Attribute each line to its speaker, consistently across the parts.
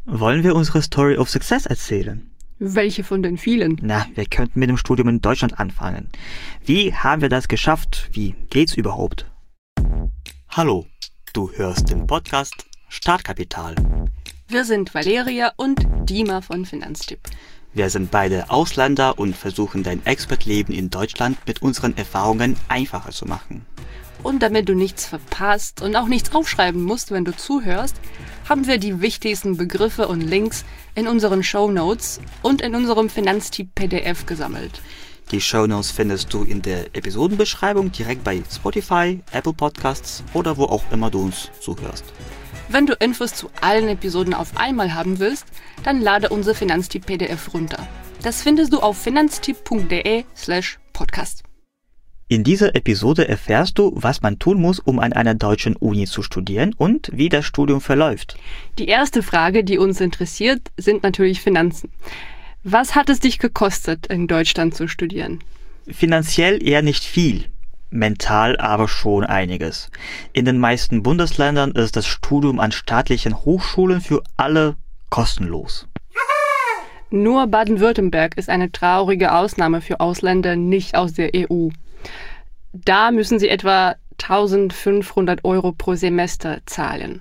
Speaker 1: Wollen wir unsere Story of Success erzählen?
Speaker 2: Welche von den vielen?
Speaker 1: Wir könnten mit dem Studium in Deutschland anfangen. Wie haben wir das geschafft? Wie geht's überhaupt? Hallo, du hörst den Podcast Startkapital.
Speaker 2: Wir sind Valeria und Dima von Finanztipp.
Speaker 1: Wir sind beide Ausländer und versuchen dein Expertleben in Deutschland mit unseren Erfahrungen einfacher zu machen.
Speaker 2: Und damit du nichts verpasst und auch nichts aufschreiben musst, wenn du zuhörst, haben wir die wichtigsten Begriffe und Links in unseren Shownotes und in unserem Finanztipp-PDF gesammelt.
Speaker 1: Die Shownotes findest du in der Episodenbeschreibung direkt bei Spotify, Apple Podcasts oder wo auch immer du uns zuhörst.
Speaker 2: Wenn du Infos zu allen Episoden auf einmal haben willst, dann lade unser Finanztipp-PDF runter. Das findest du auf finanztipp.de/podcast.
Speaker 1: In dieser Episode erfährst du, was man tun muss, um an einer deutschen Uni zu studieren und wie das Studium verläuft.
Speaker 2: Die erste Frage, die uns interessiert, sind natürlich Finanzen. Was hat es dich gekostet, in Deutschland zu studieren?
Speaker 1: Finanziell eher nicht viel, mental aber schon einiges. In den meisten Bundesländern ist das Studium an staatlichen Hochschulen für alle kostenlos.
Speaker 2: Nur Baden-Württemberg ist eine traurige Ausnahme für Ausländer nicht aus der EU. Da müssen sie etwa 1.500 € pro Semester zahlen.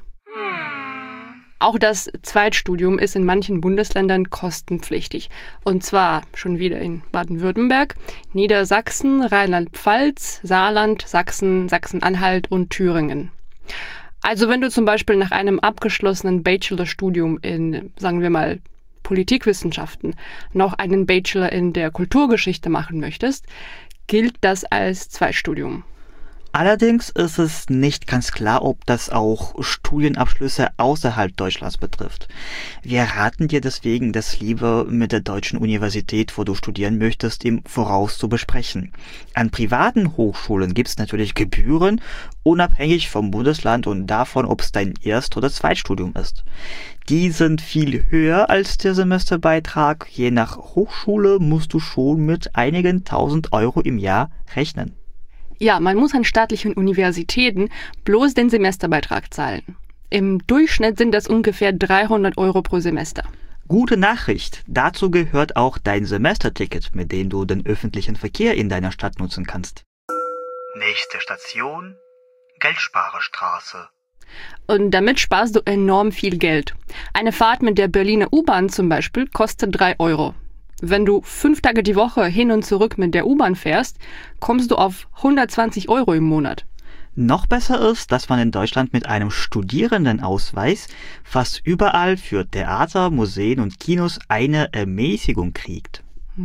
Speaker 2: Auch das Zweitstudium ist in manchen Bundesländern kostenpflichtig. Und zwar schon wieder in Baden-Württemberg, Niedersachsen, Rheinland-Pfalz, Saarland, Sachsen, Sachsen-Anhalt und Thüringen. Also wenn du zum Beispiel nach einem abgeschlossenen Bachelorstudium in, sagen wir mal, Politikwissenschaften noch einen Bachelor in der Kulturgeschichte machen möchtest, gilt das als Zweitstudium.
Speaker 1: Allerdings ist es nicht ganz klar, ob das auch Studienabschlüsse außerhalb Deutschlands betrifft. Wir raten dir deswegen, das lieber mit der deutschen Universität, wo du studieren möchtest, im Voraus zu besprechen. An privaten Hochschulen gibt es natürlich Gebühren, unabhängig vom Bundesland und davon, ob es dein Erst- oder Zweitstudium ist. Die sind viel höher als der Semesterbeitrag. Je nach Hochschule musst du schon mit einigen 1.000 € im Jahr rechnen.
Speaker 2: Ja, man muss an staatlichen Universitäten bloß den Semesterbeitrag zahlen. Im Durchschnitt sind das ungefähr 300 € pro Semester.
Speaker 1: Gute Nachricht, dazu gehört auch dein Semesterticket, mit dem du den öffentlichen Verkehr in deiner Stadt nutzen kannst. Nächste Station, Geldsparerstraße.
Speaker 2: Und damit sparst du enorm viel Geld. Eine Fahrt mit der Berliner U-Bahn zum Beispiel kostet 3 €. Wenn du 5 Tage die Woche hin und zurück mit der U-Bahn fährst, kommst du auf 120 € im Monat.
Speaker 1: Noch besser ist, dass man in Deutschland mit einem Studierendenausweis fast überall für Theater, Museen und Kinos eine Ermäßigung kriegt.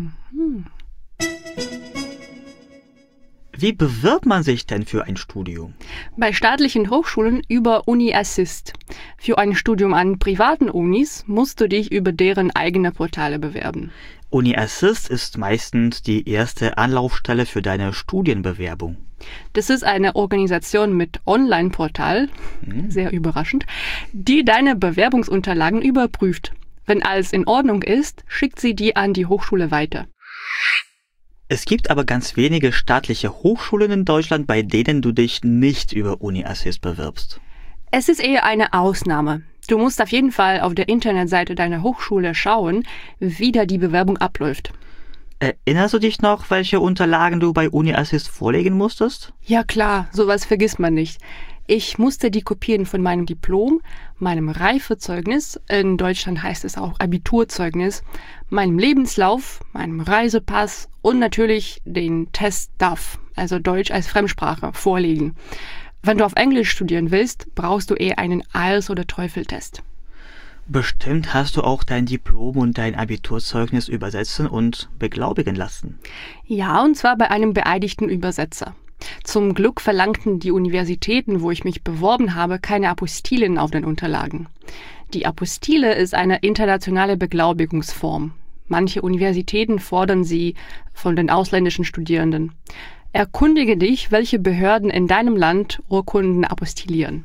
Speaker 1: Wie bewirbt man sich denn für ein Studium?
Speaker 2: Bei staatlichen Hochschulen über UniAssist. Für ein Studium an privaten Unis musst du dich über deren eigene Portale bewerben.
Speaker 1: UniAssist ist meistens die erste Anlaufstelle für deine Studienbewerbung.
Speaker 2: Das ist eine Organisation mit Online-Portal, sehr überraschend, die deine Bewerbungsunterlagen überprüft. Wenn alles in Ordnung ist, schickt sie die an die Hochschule weiter.
Speaker 1: Es gibt aber ganz wenige staatliche Hochschulen in Deutschland, bei denen du dich nicht über UniAssist bewirbst.
Speaker 2: Es ist eher eine Ausnahme. Du musst auf jeden Fall auf der Internetseite deiner Hochschule schauen, wie da die Bewerbung abläuft.
Speaker 1: Erinnerst du dich noch, welche Unterlagen du bei UniAssist vorlegen musstest?
Speaker 2: Ja klar, sowas vergisst man nicht. Ich musste die Kopien von meinem Diplom, meinem Reifezeugnis, in Deutschland heißt es auch Abiturzeugnis, meinem Lebenslauf, meinem Reisepass und natürlich den Test DAF, also Deutsch als Fremdsprache, vorlegen. Wenn du auf Englisch studieren willst, brauchst du eher einen IELTS- oder TOEFL-Test.
Speaker 1: Bestimmt hast du auch dein Diplom und dein Abiturzeugnis übersetzen und beglaubigen lassen.
Speaker 2: Ja, und zwar bei einem beeidigten Übersetzer. Zum Glück verlangten die Universitäten, wo ich mich beworben habe, keine Apostillen auf den Unterlagen. Die Apostille ist eine internationale Beglaubigungsform. Manche Universitäten fordern sie von den ausländischen Studierenden. Erkundige dich, welche Behörden in deinem Land Urkunden apostillieren.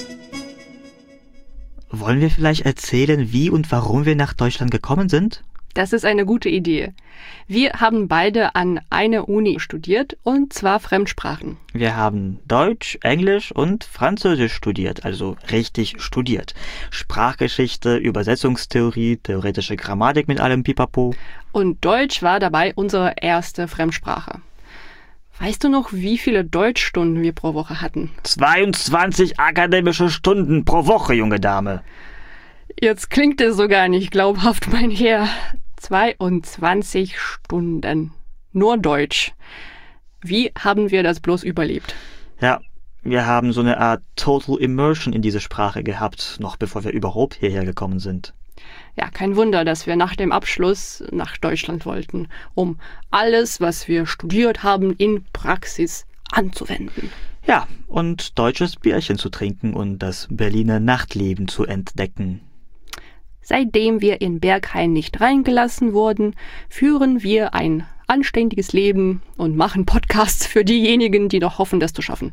Speaker 1: Wollen wir vielleicht erzählen, wie und warum wir nach Deutschland gekommen sind?
Speaker 2: Das ist eine gute Idee. Wir haben beide an einer Uni studiert, und zwar Fremdsprachen.
Speaker 1: Wir haben Deutsch, Englisch und Französisch studiert, also richtig studiert. Sprachgeschichte, Übersetzungstheorie, theoretische Grammatik mit allem Pipapo.
Speaker 2: Und Deutsch war dabei unsere erste Fremdsprache. Weißt du noch, wie viele Deutschstunden wir pro Woche hatten?
Speaker 1: 22 akademische Stunden pro Woche, junge Dame.
Speaker 2: Jetzt klingt es sogar nicht glaubhaft, mein Herr. 22 Stunden. Nur Deutsch. Wie haben wir das bloß überlebt?
Speaker 1: Ja, wir haben so eine Art Total Immersion in diese Sprache gehabt, noch bevor wir überhaupt hierher gekommen sind.
Speaker 2: Ja, kein Wunder, dass wir nach dem Abschluss nach Deutschland wollten, um alles, was wir studiert haben, in Praxis anzuwenden.
Speaker 1: Ja, und deutsches Bierchen zu trinken und das Berliner Nachtleben zu entdecken.
Speaker 2: Seitdem wir in Berghain nicht reingelassen wurden, führen wir ein anständiges Leben und machen Podcasts für diejenigen, die noch hoffen, das zu schaffen.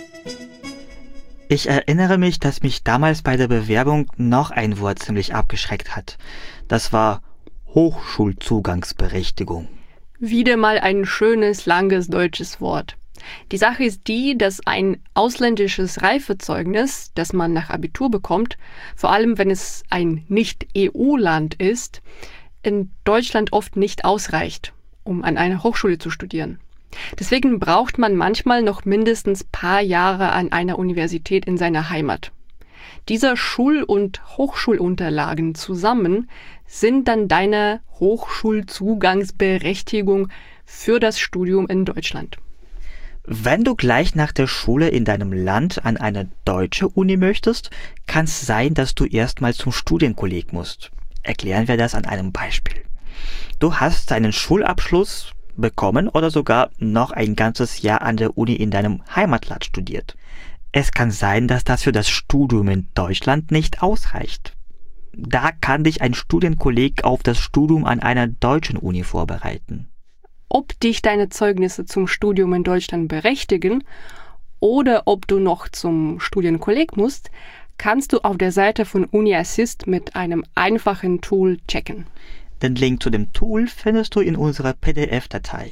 Speaker 1: Ich erinnere mich, dass mich damals bei der Bewerbung noch ein Wort ziemlich abgeschreckt hat. Das war Hochschulzugangsberechtigung.
Speaker 2: Wieder mal ein schönes, langes deutsches Wort. Die Sache ist die, dass ein ausländisches Reifezeugnis, das man nach Abitur bekommt, vor allem wenn es ein Nicht-EU-Land ist, in Deutschland oft nicht ausreicht, um an einer Hochschule zu studieren. Deswegen braucht man manchmal noch mindestens paar Jahre an einer Universität in seiner Heimat. Diese Schul- und Hochschulunterlagen zusammen sind dann deine Hochschulzugangsberechtigung für das Studium in Deutschland.
Speaker 1: Wenn du gleich nach der Schule in deinem Land an eine deutsche Uni möchtest, kann es sein, dass du erstmal zum Studienkolleg musst. Erklären wir das an einem Beispiel. Du hast deinen Schulabschluss bekommen oder sogar noch ein ganzes Jahr an der Uni in deinem Heimatland studiert. Es kann sein, dass das für das Studium in Deutschland nicht ausreicht. Da kann dich ein Studienkolleg auf das Studium an einer deutschen Uni vorbereiten.
Speaker 2: Ob dich deine Zeugnisse zum Studium in Deutschland berechtigen oder ob du noch zum Studienkolleg musst, kannst du auf der Seite von UniAssist mit einem einfachen Tool checken.
Speaker 1: Den Link zu dem Tool findest du in unserer PDF-Datei.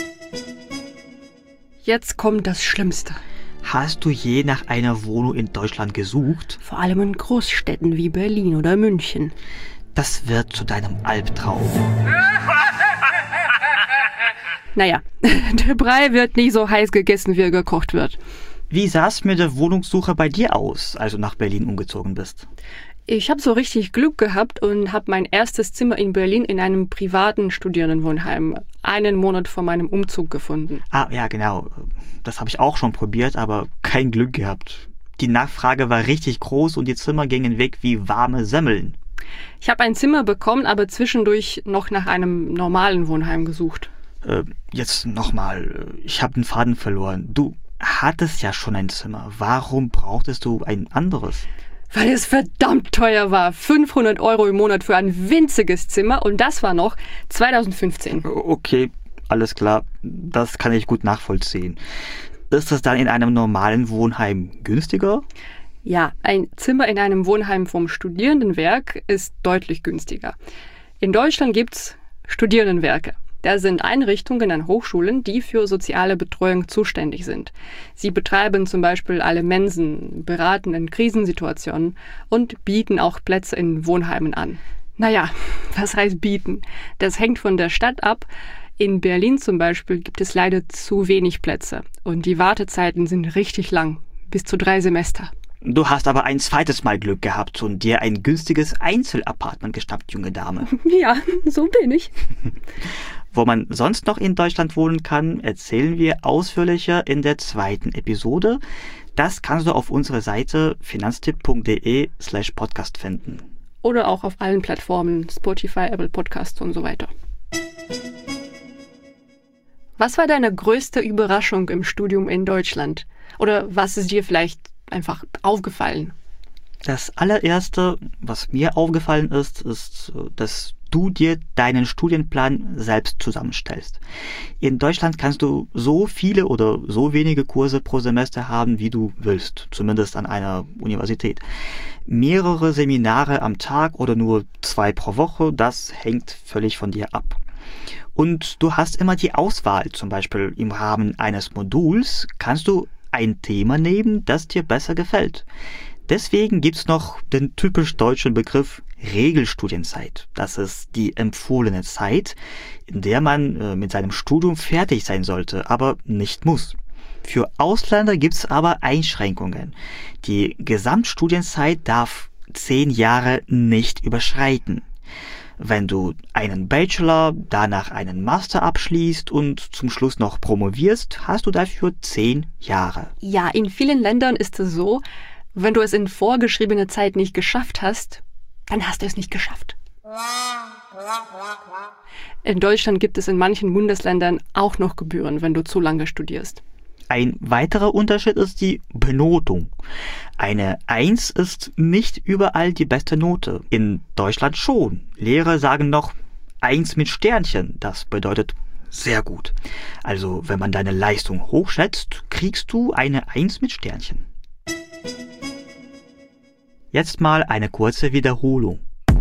Speaker 2: Jetzt kommt das Schlimmste.
Speaker 1: Hast du je nach einer Wohnung in Deutschland gesucht?
Speaker 2: Vor allem in Großstädten wie Berlin oder München.
Speaker 1: Das wird zu deinem Albtraum.
Speaker 2: Naja, der Brei wird nicht so heiß gegessen, wie er gekocht wird.
Speaker 1: Wie sah es mit der Wohnungssuche bei dir aus, als du nach Berlin umgezogen bist?
Speaker 2: Ich habe so richtig Glück gehabt und habe mein erstes Zimmer in Berlin in einem privaten Studierendenwohnheim einen Monat vor meinem Umzug gefunden.
Speaker 1: Ah, ja, genau. Das habe ich auch schon probiert, aber kein Glück gehabt. Die Nachfrage war richtig groß und die Zimmer gingen weg wie warme Semmeln.
Speaker 2: Ich habe ein Zimmer bekommen, aber zwischendurch noch nach einem normalen Wohnheim gesucht.
Speaker 1: Jetzt nochmal. Ich habe den Faden verloren. Du hattest ja schon ein Zimmer. Warum brauchtest du ein anderes?
Speaker 2: Weil es verdammt teuer war. 500 € im Monat für ein winziges Zimmer und das war noch 2015.
Speaker 1: Okay, alles klar. Das kann ich gut nachvollziehen. Ist das dann in einem normalen Wohnheim günstiger?
Speaker 2: Ja, ein Zimmer in einem Wohnheim vom Studierendenwerk ist deutlich günstiger. In Deutschland gibt's Studierendenwerke. Das sind Einrichtungen an Hochschulen, die für soziale Betreuung zuständig sind. Sie betreiben zum Beispiel alle Mensen, beraten in Krisensituationen und bieten auch Plätze in Wohnheimen an. Naja, was heißt bieten? Das hängt von der Stadt ab. In Berlin zum Beispiel gibt es leider zu wenig Plätze und die Wartezeiten sind richtig lang, bis zu 3 Semester.
Speaker 1: Du hast aber ein zweites Mal Glück gehabt und dir ein günstiges Einzelapartment geschnappt, junge Dame.
Speaker 2: Ja, so bin ich.
Speaker 1: Wo man sonst noch in Deutschland wohnen kann, erzählen wir ausführlicher in der 2. Episode. Das kannst du auf unserer Seite finanztipp.de/podcast finden.
Speaker 2: Oder auch auf allen Plattformen, Spotify, Apple Podcasts und so weiter. Was war deine größte Überraschung im Studium in Deutschland? Oder was ist dir vielleicht einfach aufgefallen?
Speaker 1: Das allererste, was mir aufgefallen ist, dass du dir deinen Studienplan selbst zusammenstellst. In Deutschland kannst du so viele oder so wenige Kurse pro Semester haben, wie du willst, zumindest an einer Universität. Mehrere Seminare am Tag oder nur 2 pro Woche, das hängt völlig von dir ab. Und du hast immer die Auswahl, zum Beispiel im Rahmen eines Moduls kannst du ein Thema nehmen, das dir besser gefällt. Deswegen gibt's noch den typisch deutschen Begriff Regelstudienzeit. Das ist die empfohlene Zeit, in der man mit seinem Studium fertig sein sollte, aber nicht muss. Für Ausländer gibt's aber Einschränkungen. Die Gesamtstudienzeit darf 10 Jahre nicht überschreiten. Wenn du einen Bachelor, danach einen Master abschließt und zum Schluss noch promovierst, hast du dafür 10 Jahre.
Speaker 2: Ja, in vielen Ländern ist es so, wenn du es in vorgeschriebener Zeit nicht geschafft hast, dann hast du es nicht geschafft. In Deutschland gibt es in manchen Bundesländern auch noch Gebühren, wenn du zu lange studierst.
Speaker 1: Ein weiterer Unterschied ist die Benotung. Eine 1 ist nicht überall die beste Note. In Deutschland schon. Lehrer sagen noch 1 mit Sternchen. Das bedeutet sehr gut. Also wenn man deine Leistung hochschätzt, kriegst du eine 1 mit Sternchen. Jetzt mal eine kurze Wiederholung.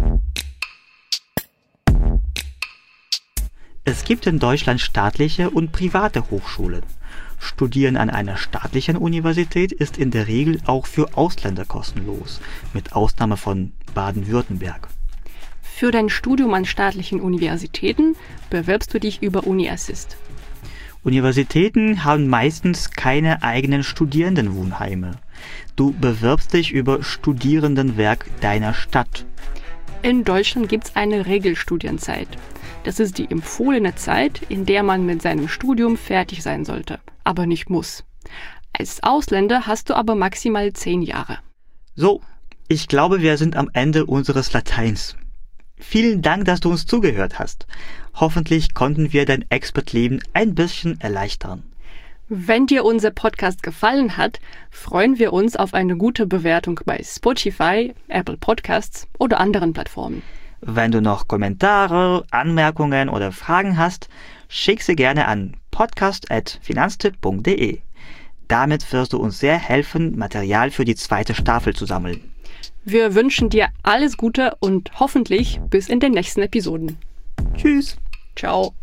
Speaker 1: Es gibt in Deutschland staatliche und private Hochschulen. Studieren an einer staatlichen Universität ist in der Regel auch für Ausländer kostenlos, mit Ausnahme von Baden-Württemberg.
Speaker 2: Für dein Studium an staatlichen Universitäten bewirbst du dich über UniAssist.
Speaker 1: Universitäten haben meistens keine eigenen Studierendenwohnheime. Du bewirbst dich über Studierendenwerk deiner Stadt.
Speaker 2: In Deutschland gibt es eine Regelstudienzeit. Das ist die empfohlene Zeit, in der man mit seinem Studium fertig sein sollte, aber nicht muss. Als Ausländer hast du aber maximal 10 Jahre.
Speaker 1: So, ich glaube, wir sind am Ende unseres Lateins. Vielen Dank, dass du uns zugehört hast. Hoffentlich konnten wir dein Expertleben ein bisschen erleichtern.
Speaker 2: Wenn dir unser Podcast gefallen hat, freuen wir uns auf eine gute Bewertung bei Spotify, Apple Podcasts oder anderen Plattformen.
Speaker 1: Wenn du noch Kommentare, Anmerkungen oder Fragen hast, schick sie gerne an podcast@finanztipp.de. Damit wirst du uns sehr helfen, Material für die 2. Staffel zu sammeln.
Speaker 2: Wir wünschen dir alles Gute und hoffentlich bis in den nächsten Episoden.
Speaker 1: Tschüss.
Speaker 2: Ciao.